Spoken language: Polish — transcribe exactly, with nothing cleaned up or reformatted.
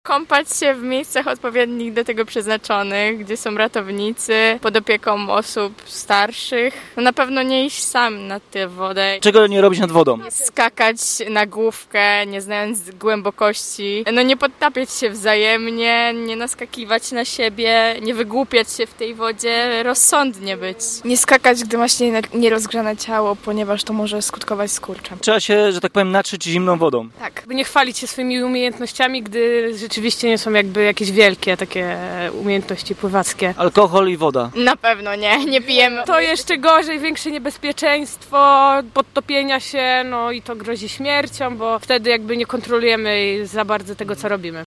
Kąpać się w miejscach odpowiednich do tego przeznaczonych, gdzie są ratownicy, pod opieką osób starszych. No na pewno nie iść sam na tę wodę. Czego nie robić nad wodą? Skakać na główkę, nie znając głębokości. No nie podtapiać się wzajemnie, nie naskakiwać na siebie, nie wygłupiać się w tej wodzie, rozsądnie być. Nie skakać, gdy masz nie- nierozgrzane ciało, ponieważ to może skutkować skurczem. Trzeba się, że tak powiem, naczyć zimną wodą. Tak. Nie chwalić się swoimi umiejętnościami, gdy rzeczywiście nie są jakby jakieś wielkie takie umiejętności pływackie. Alkohol i woda. Na pewno nie, nie pijemy. To jeszcze gorzej, większe niebezpieczeństwo podtopienia się, no i to grozi śmiercią, bo wtedy jakby nie kontrolujemy za bardzo tego, co robimy.